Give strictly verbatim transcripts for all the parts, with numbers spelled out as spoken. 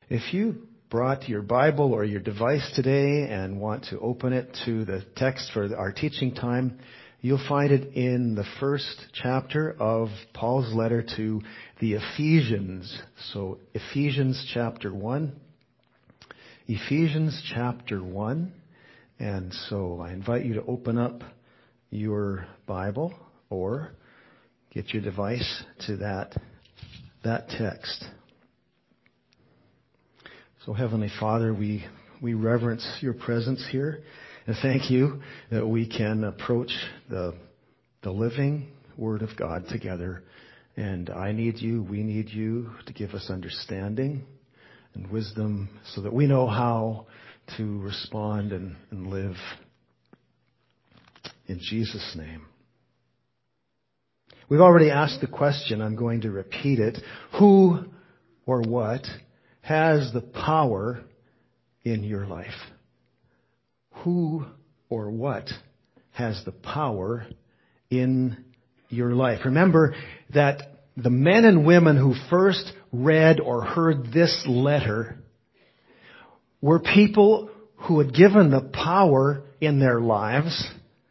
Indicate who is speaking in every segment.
Speaker 1: If you brought your Bible or your device today and want to open it to the text for our teaching time, you'll find it in the first chapter of Paul's letter to the Ephesians. So Ephesians chapter one. Ephesians chapter one. And so I invite you to open up your Bible or get your device to that, that text. So Heavenly Father, we, we reverence your presence here. And thank you that we can approach the, the living Word of God together. And I need you, we need you to give us understanding and wisdom so that we know how to respond and, and live in Jesus' name. We've already asked the question, I'm going to repeat it. Who or what has the power in your life? Who or what has the power in your life? Remember that the men and women who first read or heard this letter were people who had given the power in their lives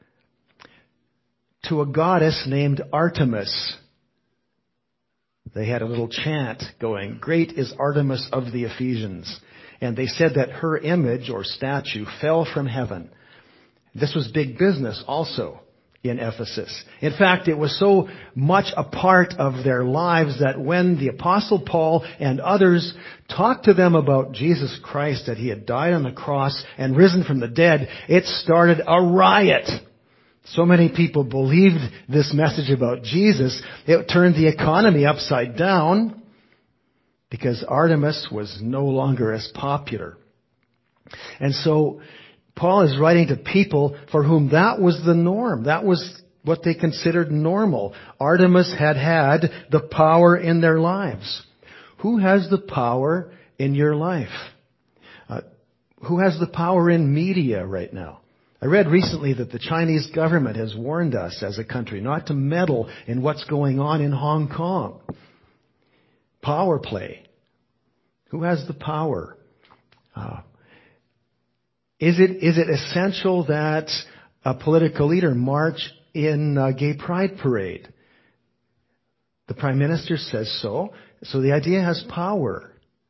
Speaker 1: to a goddess named Artemis. They had a little chant going, "Great is Artemis of the Ephesians." And they said that her image or statue fell from heaven. This was big business also in Ephesus. In fact, it was so much a part of their lives that when the Apostle Paul and others talked to them about Jesus Christ, that he had died on the cross and risen from the dead, it started a riot. So many people believed this message about Jesus, it turned the economy upside down because Artemis was no longer as popular. And so Paul is writing to people for whom that was the norm. That was what they considered normal. Artemis had had the power in their lives. Who has the power in your life? Uh, who has the power in media right now? I read recently that the Chinese government has warned us as a country not to meddle in what's going on in Hong Kong. Power play. Who has the power? Uh, is it is it essential that a political leader march in a gay pride parade? The Prime Minister says so. So the idea has power.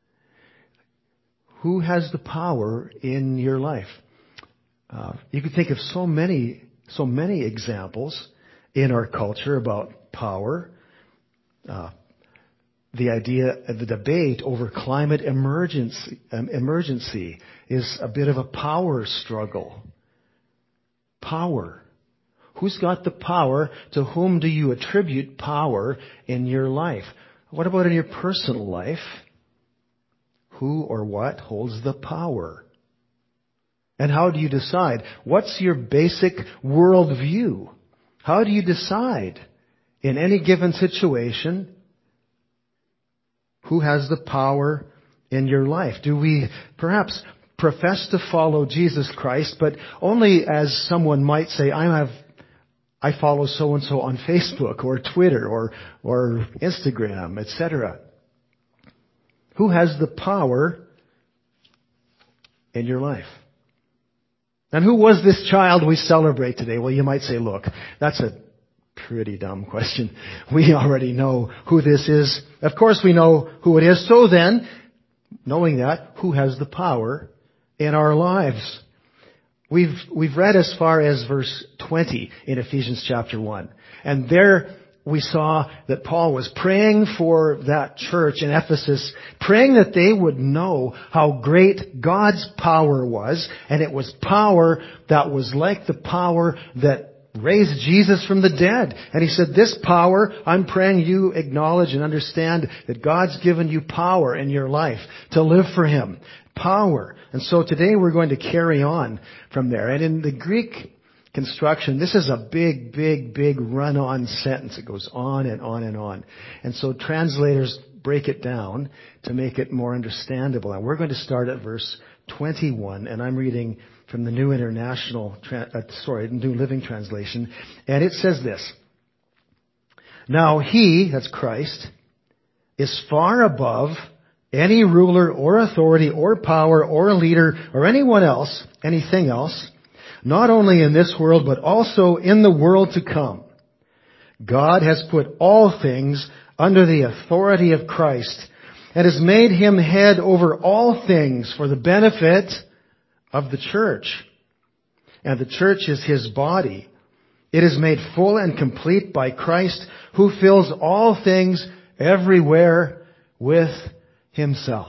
Speaker 1: Who has the power in your life? Uh, you could think of so many, so many examples in our culture about power. Uh, the idea, the debate over climate emergency, um, emergency is a bit of a power struggle. Power. Who's got the power? To whom do you attribute power in your life? What about in your personal life? Who or what holds the power? And how do you decide? What's your basic worldview? How do you decide in any given situation who has the power in your life? Do we perhaps profess to follow Jesus Christ, but only as someone might say, I have, I follow so-and-so on Facebook or Twitter or, or Instagram, et cetera. Who has the power in your life? And who was this child we celebrate today? Well, you might say, look, that's a pretty dumb question. We already know who this is. Of course we know who it is. So then, knowing that, who has the power in our lives? We've, we've read as far as verse twenty in Ephesians chapter one. And there we saw that Paul was praying for that church in Ephesus, praying that they would know how great God's power was, and it was power that was like the power that raised Jesus from the dead. And he said, this power, I'm praying you acknowledge and understand that God's given you power in your life to live for Him. Power. And so today we're going to carry on from there. And in the Greek construction, this is a big, big, big run-on sentence. It goes on and on and on. And so translators break it down to make it more understandable. And we're going to start at verse twenty-one, and I'm reading from the New International, uh, sorry, New Living Translation. And it says this: Now He, that's Christ, is far above any ruler or authority or power or leader or anyone else, anything else, not only in this world but also in the world to come. God has put all things under the authority of Christ and has made him head over all things for the benefit of the church. And the church is his body. It is made full and complete by Christ, who fills all things everywhere with himself.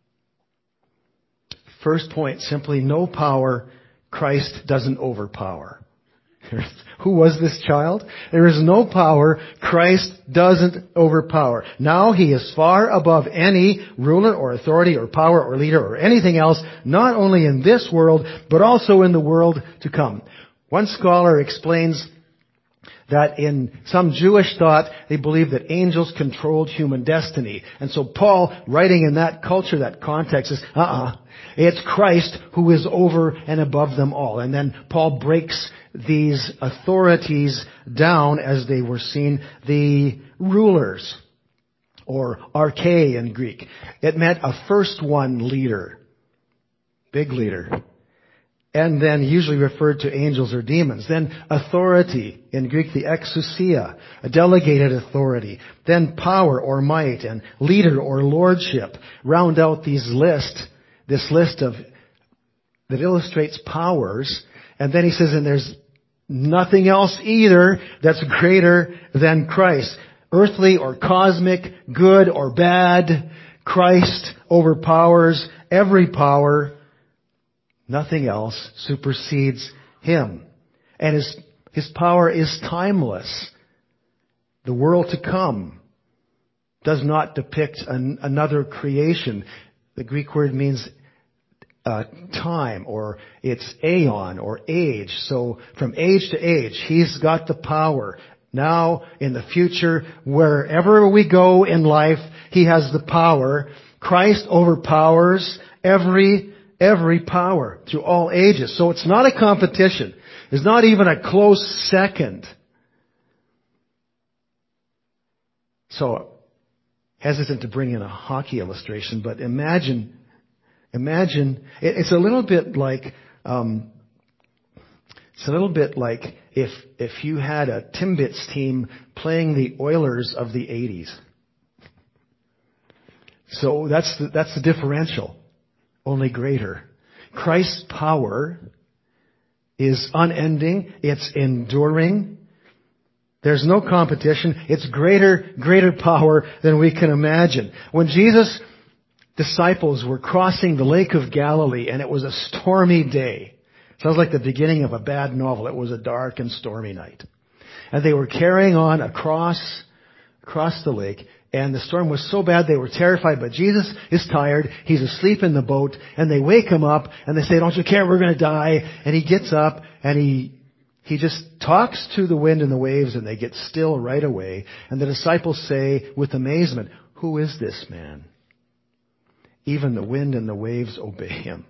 Speaker 1: First point, simply no power Christ doesn't overpower. Who was this child? There is no power Christ doesn't overpower. Now he is far above any ruler or authority or power or leader or anything else, not only in this world, but also in the world to come. One scholar explains that in some Jewish thought, they believed that angels controlled human destiny. And so Paul, writing in that culture, that context, says, uh-uh, it's Christ who is over and above them all. And then Paul breaks these authorities down as they were seen. The rulers, or arche in Greek. It meant a first one leader. Big leader. And then usually referred to angels or demons. Then authority, in Greek the exousia, a delegated authority. Then power or might, and leader or lordship. Round out these list, this list of, that illustrates powers. And then he says, and there's nothing else either that's greater than Christ. Earthly or cosmic, good or bad, Christ overpowers every power. Nothing else supersedes him. And his, his power is timeless. The world to come does not depict an, another creation. The Greek word means uh, time, or it's aeon, or age. So from age to age, he's got the power. Now, in the future, wherever we go in life, he has the power. Christ overpowers every Every power through all ages. So it's not a competition. It's not even a close second. So, hesitant to bring in a hockey illustration, but imagine, imagine, it's a little bit like, um, it's a little bit like if, if you had a Timbits team playing the Oilers of the eighties. So that's the, that's the differential. Only greater. Christ's power is unending. It's enduring. There's no competition. It's greater, greater power than we can imagine. When Jesus' disciples were crossing the Lake of Galilee and it was a stormy day. Sounds like the beginning of a bad novel. It was a dark and stormy night. And they were carrying on across, across the lake. And the storm was so bad they were terrified, but Jesus is tired. He's asleep in the boat, and they wake him up, and they say, don't you care, we're going to die. And he gets up, and he he just talks to the wind and the waves, and they get still right away. And the disciples say with amazement, who is this man? Even the wind and the waves obey him.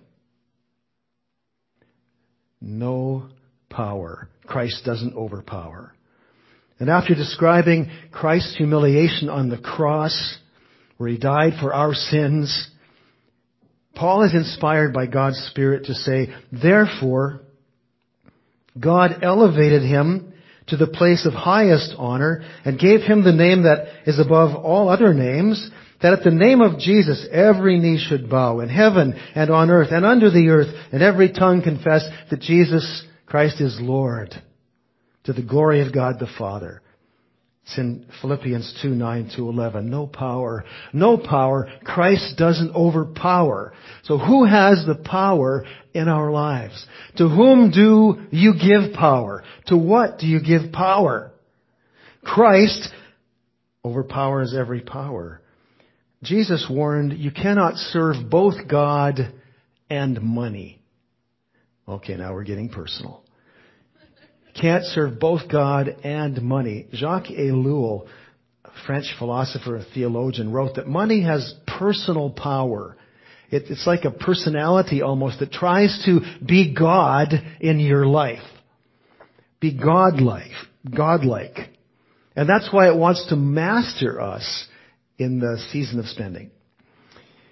Speaker 1: No power. Christ doesn't overpower. And after describing Christ's humiliation on the cross, where he died for our sins, Paul is inspired by God's Spirit to say, therefore, God elevated him to the place of highest honor and gave him the name that is above all other names, that at the name of Jesus every knee should bow in heaven and on earth and under the earth, and every tongue confess that Jesus Christ is Lord, to the glory of God the Father. It's in Philippians two, nine to eleven. No power. No power. Christ doesn't overpower. So who has the power in our lives? To whom do you give power? To what do you give power? Christ overpowers every power. Jesus warned, you cannot serve both God and money. Okay, now we're getting personal. Can't serve both God and money. Jacques Ellul, a French philosopher and theologian, wrote that money has personal power. It, it's like a personality almost that tries to be God in your life. Be God-like. God-like. And that's why it wants to master us in the season of spending.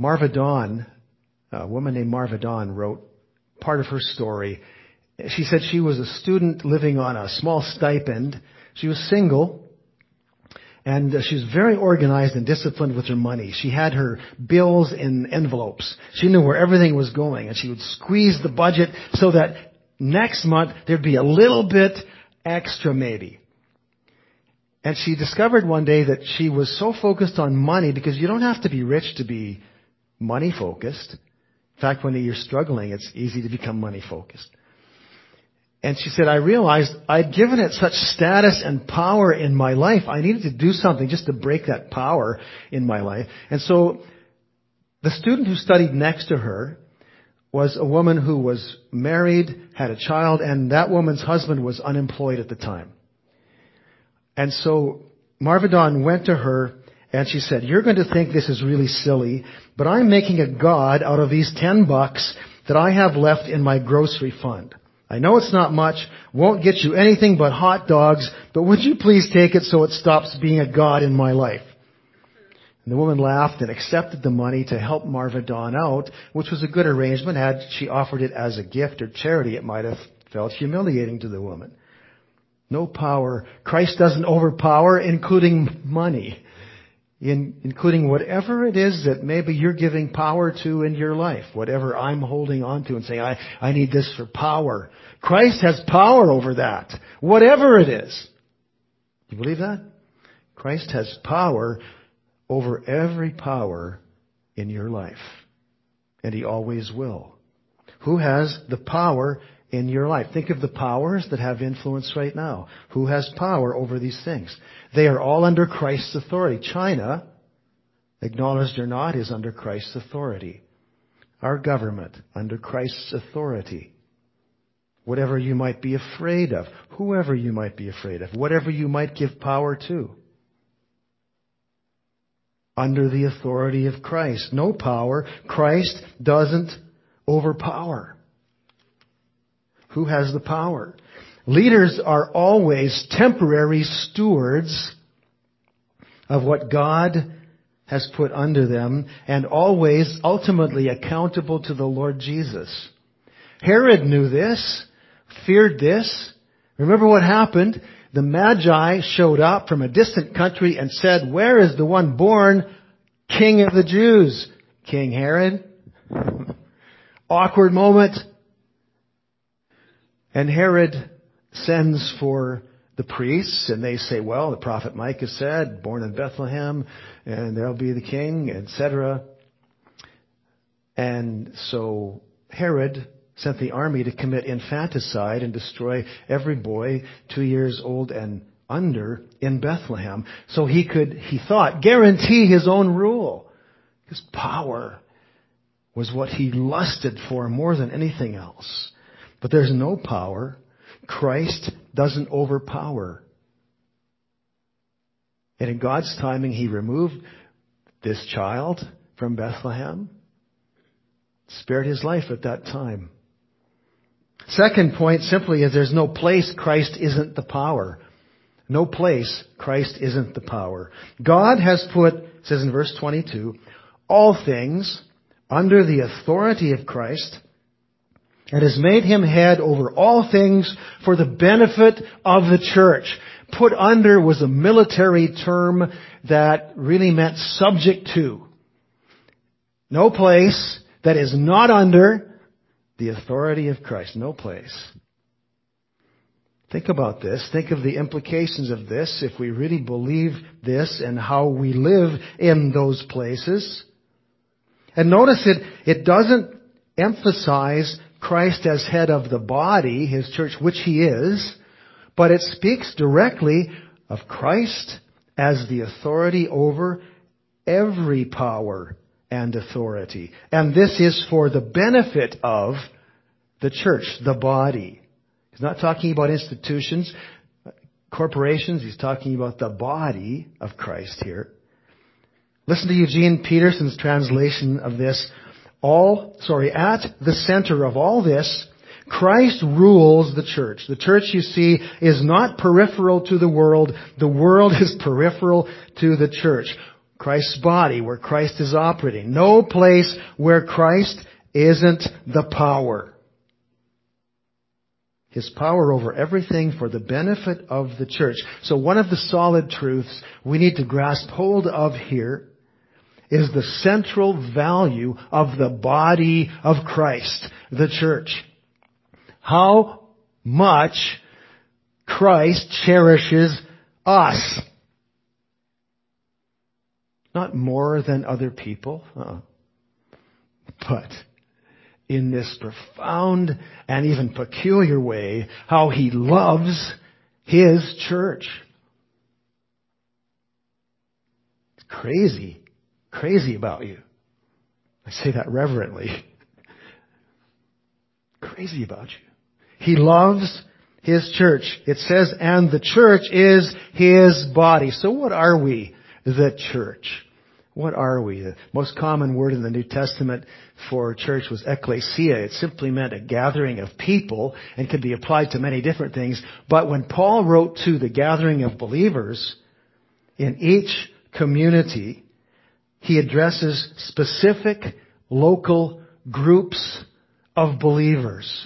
Speaker 1: Marva Dawn, a woman named Marva Dawn, wrote part of her story. She said she was a student living on a small stipend. She was single, and she was very organized and disciplined with her money. She had her bills in envelopes. She knew where everything was going, and she would squeeze the budget so that next month there'd be a little bit extra maybe. And she discovered one day that she was so focused on money, because you don't have to be rich to be money focused. In fact, when you're struggling, it's easy to become money focused. And she said, I realized I'd given it such status and power in my life. I needed to do something just to break that power in my life. And so the student who studied next to her was a woman who was married, had a child, and that woman's husband was unemployed at the time. And so Marva Dawn went to her and she said, you're going to think this is really silly, but I'm making a god out of these ten bucks that I have left in my grocery fund. I know it's not much, won't get you anything but hot dogs, but would you please take it so it stops being a god in my life? And the woman laughed and accepted the money to help Marva Dawn out, which was a good arrangement. Had she offered it as a gift or charity, it might have felt humiliating to the woman. No power. Christ doesn't overpower, including money. In, including whatever it is that maybe you're giving power to in your life. Whatever I'm holding on to and saying, I, I need this for power. Christ has power over that. Whatever it is. You believe that? Christ has power over every power in your life. And He always will. Who has the power in your life? Think of the powers that have influence right now. Who has power over these things? They are all under Christ's authority. China, acknowledged or not, is under Christ's authority. Our government, under Christ's authority. Whatever you might be afraid of, whoever you might be afraid of, whatever you might give power to, under the authority of Christ. No power. Christ doesn't overpower. Who has the power? Leaders are always temporary stewards of what God has put under them, and always ultimately accountable to the Lord Jesus. Herod knew this, feared this. Remember what happened? The Magi showed up from a distant country and said, where is the one born King of the Jews? King Herod? Awkward moment. And Herod sends for the priests, and they say, well, the prophet Micah said, born in Bethlehem, and there'll be the king, et cetera. And so Herod sent the army to commit infanticide and destroy every boy two years old and under in Bethlehem, so he could, he thought, guarantee his own rule. His power was what he lusted for more than anything else. But there's no power. Christ doesn't overpower. And in God's timing, He removed this child from Bethlehem, spared his life at that time. Second point simply is there's no place Christ isn't the power. No place Christ isn't the power. God has put, it says in verse twenty-two, all things under the authority of Christ, and has made Him head over all things for the benefit of the church. Put under was a military term that really meant subject to. No place that is not under the authority of Christ. No place. Think about this. Think of the implications of this if we really believe this and how we live in those places. And notice it, it doesn't emphasize Christ as head of the body, His church, which He is, but it speaks directly of Christ as the authority over every power and authority. And this is for the benefit of the church, the body. He's not talking about institutions, corporations. He's talking about the body of Christ here. Listen to Eugene Peterson's translation of this. All, sorry, at the center of all this, Christ rules the church. The church, you see, is not peripheral to the world. The world is peripheral to the church. Christ's body, where Christ is operating. No place where Christ isn't the power. His power over everything for the benefit of the church. So one of the solid truths we need to grasp hold of here is the central value of the body of Christ, the church. How much Christ cherishes us. Not more than other people, uh, but in this profound and even peculiar way, how He loves His church. It's crazy, crazy about you. I say that reverently. Crazy about you. He loves His church. It says, and the church is His body. So what are we? The church. What are we? The most common word in the New Testament for church was ecclesia. It simply meant a gathering of people and could be applied to many different things. But when Paul wrote to the gathering of believers in each community, he addresses specific local groups of believers.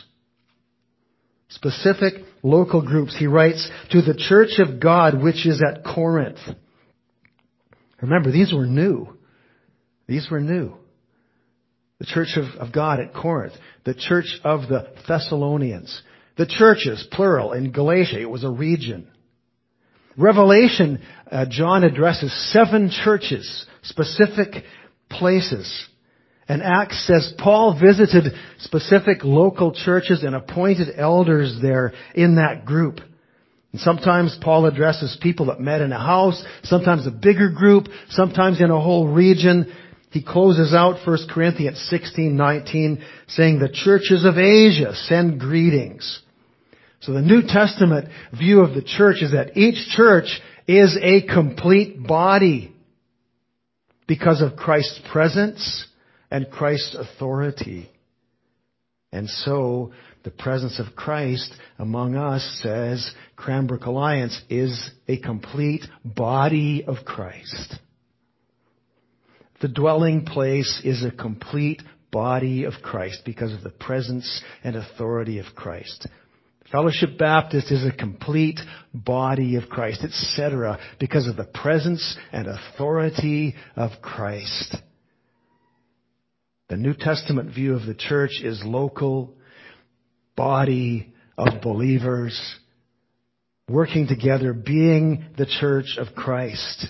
Speaker 1: Specific local groups. He writes, to the church of God which is at Corinth. Remember, these were new. These were new. The church of, of God at Corinth. The church of the Thessalonians. The churches, plural, in Galatia. It was a region. Revelation, uh, John addresses seven churches, specific places. And Acts says Paul visited specific local churches and appointed elders there in that group. And sometimes Paul addresses people that met in a house, sometimes a bigger group, sometimes in a whole region. He closes out First Corinthians sixteen nineteen saying the churches of Asia send greetings. So the New Testament view of the church is that each church is a complete body because of Christ's presence and Christ's authority. And so the presence of Christ among us, says Cranbrook Alliance, is a complete body of Christ. The dwelling place is a complete body of Christ because of the presence and authority of Christ. Fellowship Baptist is a complete body of Christ, et cetera, because of the presence and authority of Christ. The New Testament view of the church is local, body of believers working together, being the church of Christ.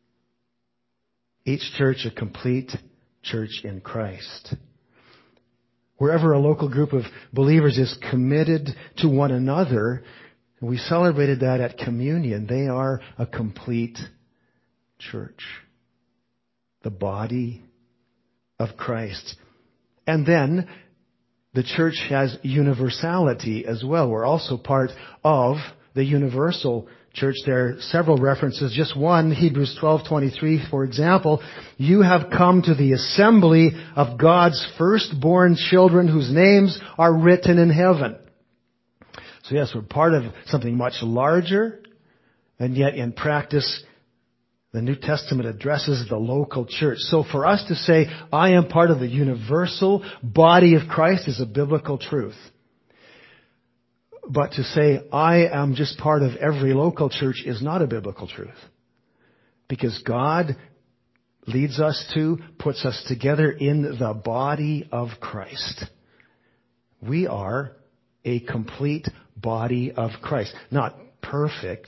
Speaker 1: Each church a complete church in Christ. Wherever a local group of believers is committed to one another, and we celebrated that at communion, they are a complete church. The body of Christ. And then the church has universality as well. We're also part of the universal church. There are several references. Just one, Hebrews twelve twenty-three, for example. You have come to the assembly of God's firstborn children whose names are written in heaven. So yes, we're part of something much larger, and yet in practice, the New Testament addresses the local church. So for us to say, I am part of the universal body of Christ is a biblical truth. But to say, I am just part of every local church is not a biblical truth. Because God leads us to, puts us together in the body of Christ. We are a complete body of Christ. Not perfect,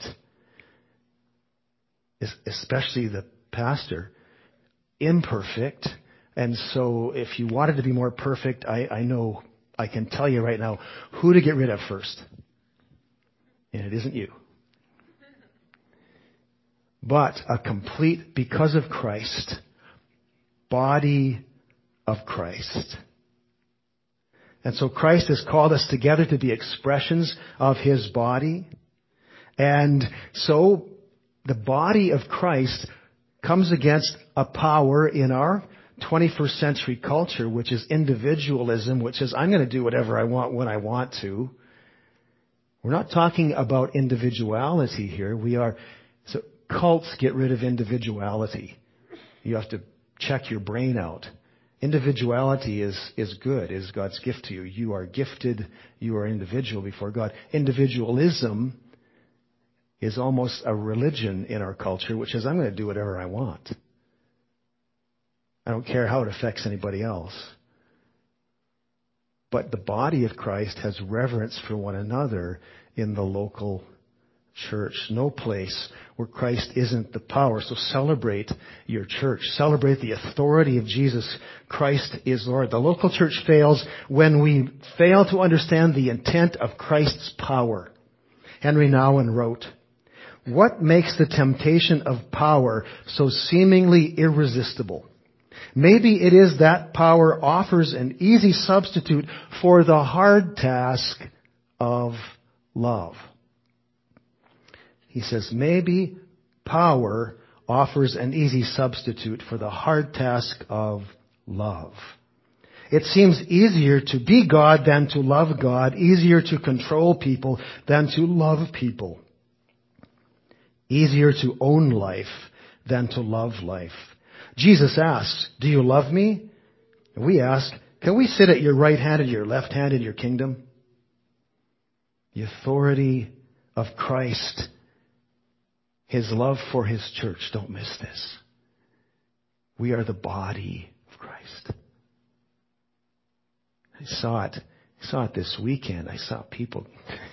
Speaker 1: especially the pastor, imperfect. And so if you wanted to be more perfect, I, I know, I can tell you right now who to get rid of first. And it isn't you. But a complete, because of Christ, body of Christ. And so Christ has called us together to be expressions of His body. And so the body of Christ comes against a power in our twenty-first century culture, which is individualism, which is, I'm going to do whatever I want when I want to. We're not talking about individuality here. We are, so cults get rid of individuality. You have to check your brain out. Individuality is, is good, is God's gift to you. You are gifted, you are individual before God. Individualism is almost a religion in our culture, which is, I'm going to do whatever I want. I don't care how it affects anybody else. But the body of Christ has reverence for one another in the local church. No place where Christ isn't the power. So celebrate your church. Celebrate the authority of Jesus. Christ is Lord. The local church fails when we fail to understand the intent of Christ's power. Henry Nouwen wrote, "What makes the temptation of power so seemingly irresistible? Maybe it is that power offers an easy substitute for the hard task of love." He says, maybe power offers an easy substitute for the hard task of love. It seems easier to be God than to love God, easier to control people than to love people, easier to own life than to love life. Jesus asks, "Do you love me?" And we ask, can we sit at your right hand and your left hand in your kingdom? The authority of Christ, His love for His church. Don't miss this. We are the body of Christ. I saw it. I saw it this weekend. I saw people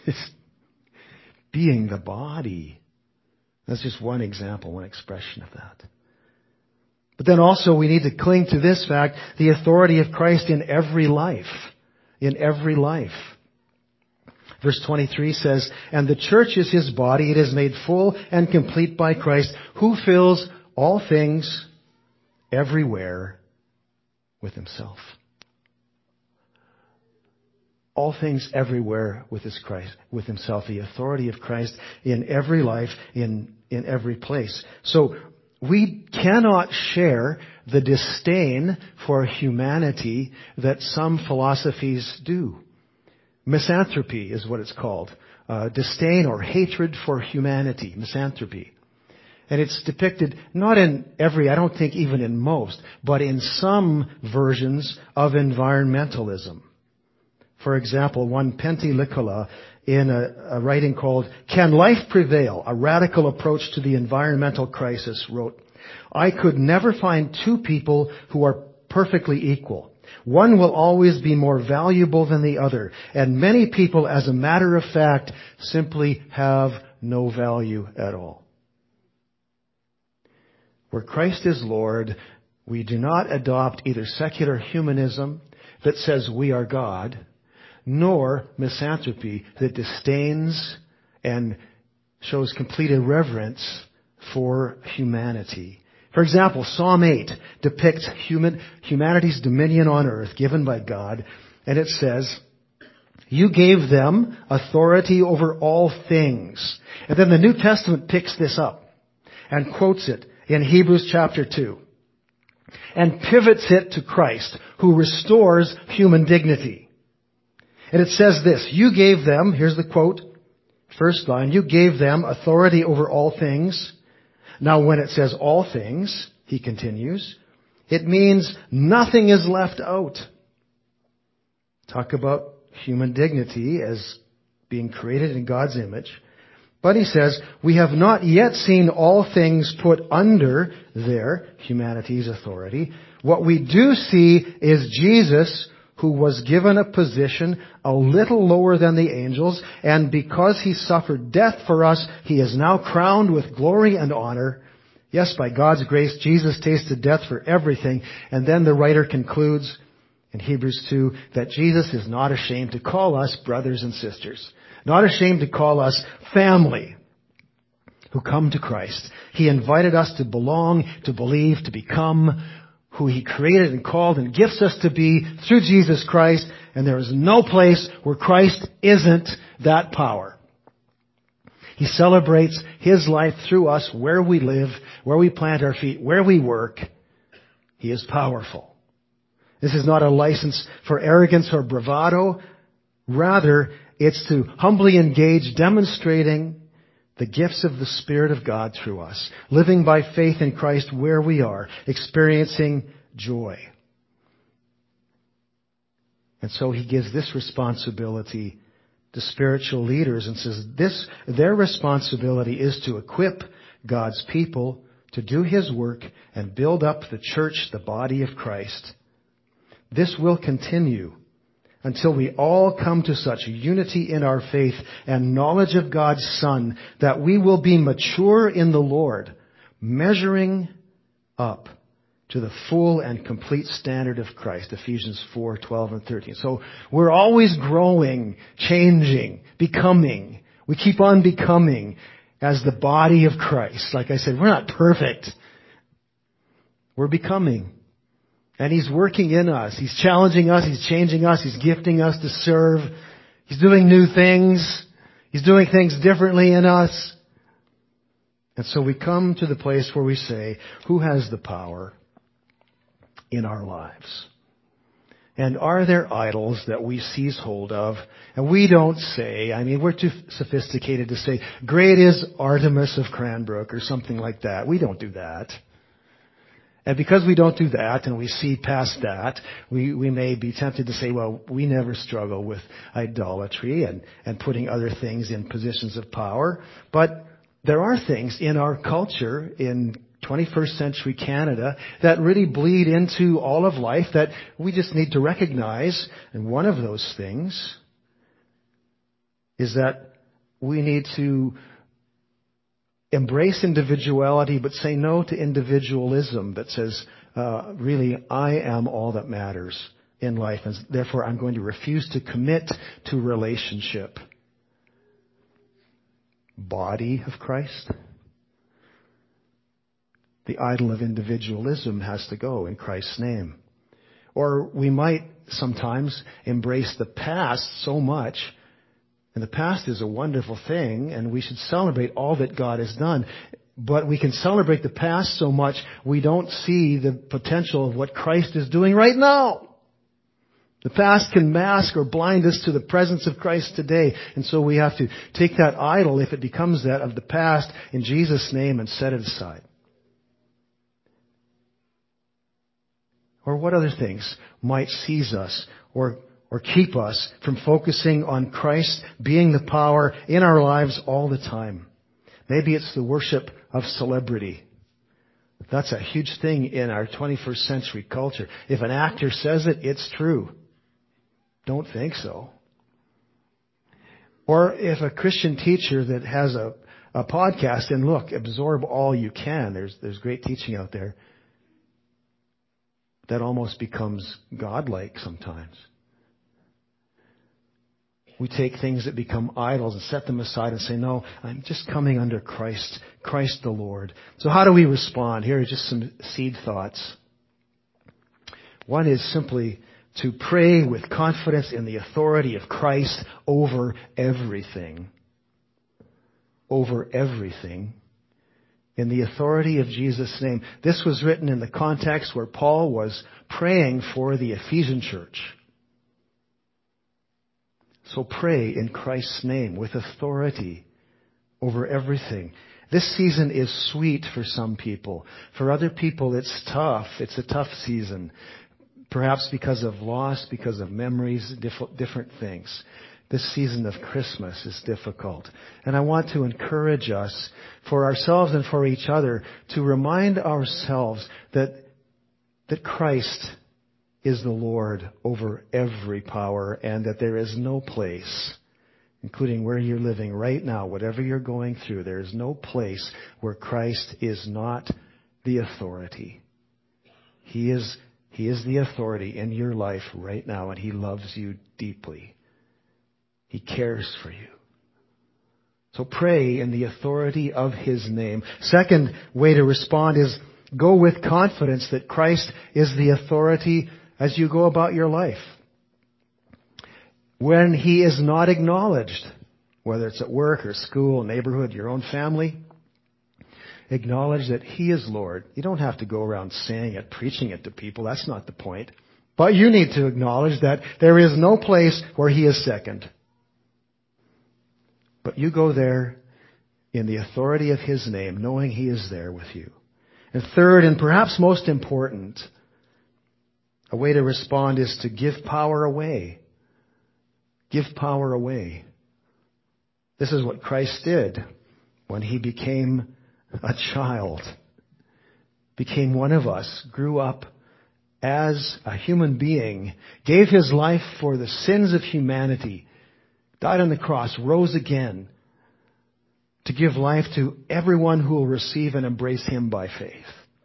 Speaker 1: being the body. That's just one example, one expression of that. But then also we need to cling to this fact, the authority of Christ in every life. In every life. Verse twenty-three says, "And the church is His body. It is made full and complete by Christ, who fills all things everywhere with Himself." All things everywhere with His Christ, with Himself. The authority of Christ in every life, in, in every place. So, we cannot share the disdain for humanity that some philosophies do. Misanthropy is what it's called. Uh, disdain or hatred for humanity. Misanthropy. And it's depicted not in every, I don't think even in most, but in some versions of environmentalism. For example, one Pentelicula in a, a writing called "Can Life Prevail? A Radical Approach to the Environmental Crisis" wrote, "I could never find two people who are perfectly equal. One will always be more valuable than the other, and many people, as a matter of fact, simply have no value at all." Where Christ is Lord, we do not adopt either secular humanism that says we are God, nor misanthropy that disdains and shows complete irreverence for humanity. For example, Psalm eight depicts human, humanity's dominion on earth given by God, and it says, "You gave them authority over all things." And then the New Testament picks this up and quotes it in Hebrews chapter two and pivots it to Christ, who restores human dignity. And it says this, "You gave them," here's the quote, first line, "You gave them authority over all things." Now when it says all things, he continues, it means nothing is left out. Talk about human dignity as being created in God's image. But he says, "We have not yet seen all things put under their, humanity's authority. What we do see is Jesus, who was given a position a little lower than the angels, and because He suffered death for us, He is now crowned with glory and honor. Yes, by God's grace, Jesus tasted death for everything." And then the writer concludes in Hebrews two that Jesus is not ashamed to call us brothers and sisters, not ashamed to call us family who come to Christ. He invited us to belong, to believe, to become who He created and called and gifts us to be through Jesus Christ. And there is no place where Christ isn't that power. He celebrates His life through us where we live, where we plant our feet, where we work. He is powerful. This is not a license for arrogance or bravado. Rather, it's to humbly engage, demonstrating the gifts of the Spirit of God through us, living by faith in Christ where we are, experiencing joy. And so he gives this responsibility to spiritual leaders and says this, their responsibility is to equip God's people to do his work and build up the church, the body of Christ. This will continue until we all come to such unity in our faith and knowledge of God's Son that we will be mature in the Lord, measuring up to the full and complete standard of Christ. Ephesians four, twelve and thirteen. So we're always growing, changing, becoming. We keep on becoming as the body of Christ. Like I said, we're not perfect. We're becoming. And he's working in us. He's challenging us. He's changing us. He's gifting us to serve. He's doing new things. He's doing things differently in us. And so we come to the place where we say, who has the power in our lives? And are there idols that we seize hold of? And we don't say, I mean, we're too sophisticated to say, great is Artemis of Cranbrook or something like that. We don't do that. And because we don't do that and we see past that, we, we may be tempted to say, well, we never struggle with idolatry and, and putting other things in positions of power. But there are things in our culture, in twenty-first century Canada, that really bleed into all of life that we just need to recognize. And one of those things is that we need to embrace individuality, but say no to individualism that says, uh, really, I am all that matters in life, and therefore I'm going to refuse to commit to relationship. Body of Christ. The idol of individualism has to go in Christ's name. Or we might sometimes embrace the past so much. And the past is a wonderful thing, and we should celebrate all that God has done. But we can celebrate the past so much, we don't see the potential of what Christ is doing right now. The past can mask or blind us to the presence of Christ today. And so we have to take that idol, if it becomes that, of the past in Jesus' name and set it aside. Or what other things might seize us or or keep us from focusing on Christ being the power in our lives all the time? Maybe it's the worship of celebrity. That's a huge thing in our twenty-first century culture. If an actor says it, it's true. Don't think so. Or if a Christian teacher that has a, a podcast, and look, absorb all you can. There's, there's great teaching out there. That almost becomes godlike sometimes. We take things that become idols and set them aside and say, no, I'm just coming under Christ, Christ the Lord. So how do we respond? Here are just some seed thoughts. One is simply to pray with confidence in the authority of Christ over everything. Over everything. In the authority of Jesus' name. This was written in the context where Paul was praying for the Ephesian church. So pray in Christ's name with authority over everything. This season is sweet for some people. For other people, it's tough. It's a tough season. Perhaps because of loss, because of memories, diff- different things. This season of Christmas is difficult. And I want to encourage us, for ourselves and for each other, to remind ourselves that, that Christ is the Lord over every power, and that there is no place, including where you're living right now, whatever you're going through, there is no place where Christ is not the authority. He is, He is the authority in your life right now, and He loves you deeply. He cares for you. So pray in the authority of His name. Second way to respond is go with confidence that Christ is the authority as you go about your life. When He is not acknowledged, whether it's at work or school, neighborhood, your own family, acknowledge that He is Lord. You don't have to go around saying it, preaching it to people. That's not the point. But you need to acknowledge that there is no place where He is second. But you go there in the authority of His name, knowing He is there with you. And third, and perhaps most important, a way to respond is to give power away. Give power away. This is what Christ did when He became a child, became one of us, grew up as a human being, gave His life for the sins of humanity, died on the cross, rose again to give life to everyone who will receive and embrace Him by faith.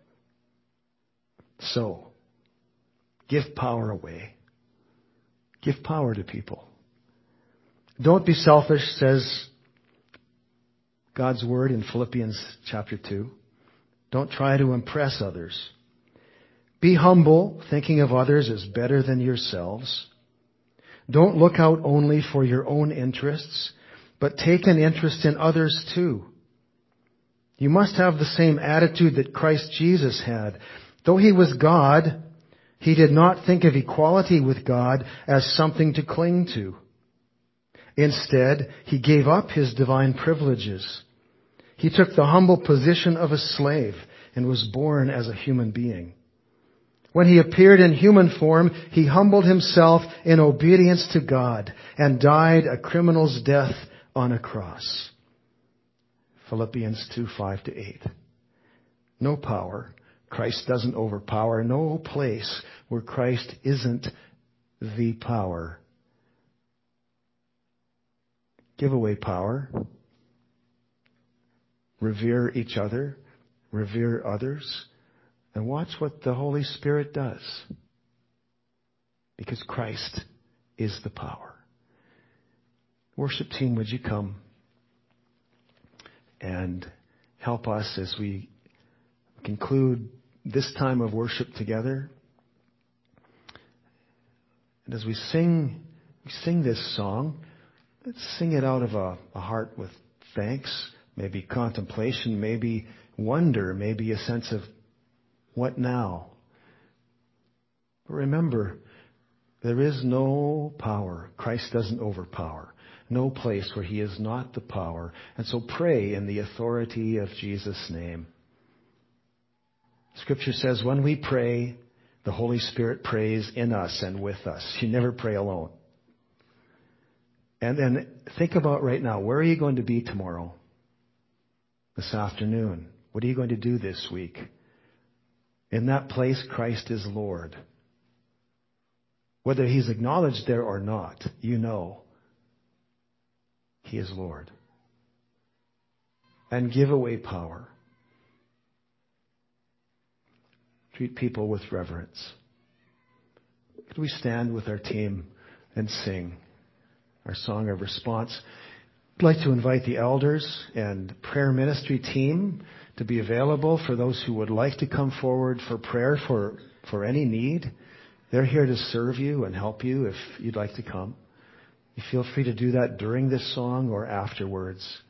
Speaker 1: So, give power away. Give power to people. Don't be selfish, says God's Word in Philippians chapter two. Don't try to impress others. Be humble, thinking of others as better than yourselves. Don't look out only for your own interests, but take an interest in others too. You must have the same attitude that Christ Jesus had. Though He was God, He did not think of equality with God as something to cling to. Instead, He gave up His divine privileges. He took the humble position of a slave and was born as a human being. When He appeared in human form, He humbled Himself in obedience to God and died a criminal's death on a cross. Philippians two, five to eight. No power. Christ doesn't overpower. No place where Christ isn't the power. Give away power. Revere each other. Revere others. And watch what the Holy Spirit does. Because Christ is the power. Worship team, would you come and help us as we conclude this time of worship together? And as we sing, we sing this song, let's sing it out of a, a heart with thanks, maybe contemplation, maybe wonder, maybe a sense of what now? But remember, there is no power. Christ doesn't overpower. No place where He is not the power. And so pray in the authority of Jesus' name. Scripture says when we pray, the Holy Spirit prays in us and with us. You never pray alone. And then think about right now, where are you going to be tomorrow? This afternoon? What are you going to do this week? In that place, Christ is Lord. Whether He's acknowledged there or not, you know He is Lord. And give away power. Treat people with reverence. Could we stand with our team and sing our song of response? I'd like to invite the elders and prayer ministry team to be available for those who would like to come forward for prayer for, for any need. They're here to serve you and help you if you'd like to come. You feel free to do that during this song or afterwards.